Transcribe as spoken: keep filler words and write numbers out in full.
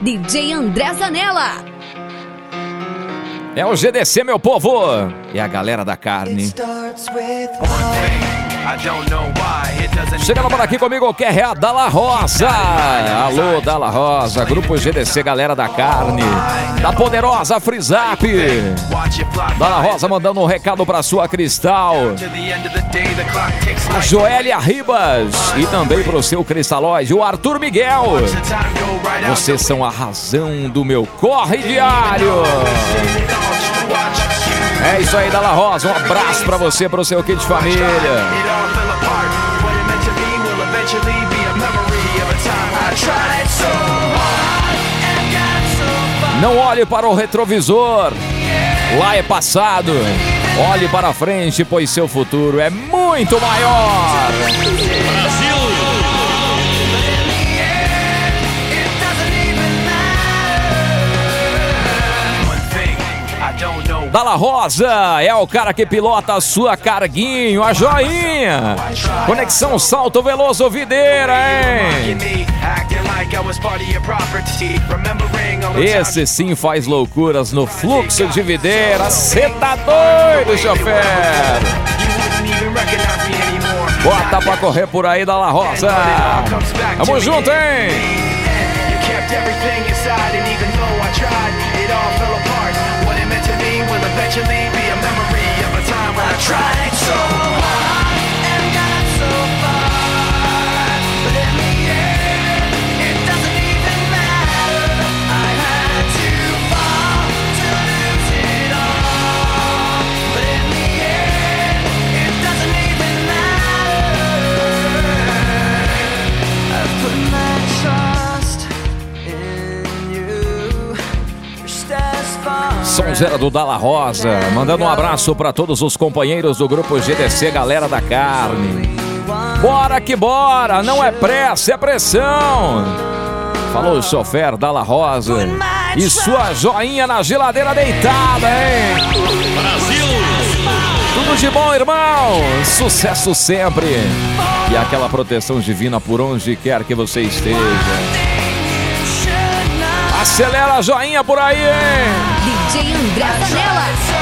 D J André Zanella. É o G D C, meu povo. E a galera da carne. Chegando por aqui comigo, que é a Dalla Rosa. Alô, Dalla Rosa, Grupo G D C, galera da carne, da poderosa Frizap. Dalla Rosa mandando um recado pra sua Cristal, a Joélia Ribas e também pro seu Cristalóide, o Arthur Miguel. Vocês são a razão do meu corre diário. É isso aí, Dalla Rosa, um abraço pra você, pro seu kit de família. Não olhe para o retrovisor, lá é passado. Olhe para frente, pois seu futuro é muito maior. Brasil! Dalla Rosa é o cara que pilota a sua carguinho, a joinha. Conexão Salto Veloso Videira, hein? Esse sim faz loucuras no fluxo de Videira. Cê tá doido, chofer? Bota pra correr por aí, Dalla Rosa. Tamo junto, hein? Eventually be a memory of a time when I tried so hard and got so far, but in the end it doesn't even matter. I had to fall to lose it all, but in the end it doesn't even matter. I've put my trust in you. Your steps far. Sonzeira do Dalla Rosa, mandando um abraço para todos os companheiros do Grupo G D C, galera da carne. Bora que bora, não é pressa, é pressão. Falou o chofer Dalla Rosa e sua joinha na geladeira deitada, hein? Brasil! Tudo de bom, irmão, sucesso sempre e aquela proteção divina por onde quer que você esteja. Acelera a joinha por aí, hein? D J André Zanella.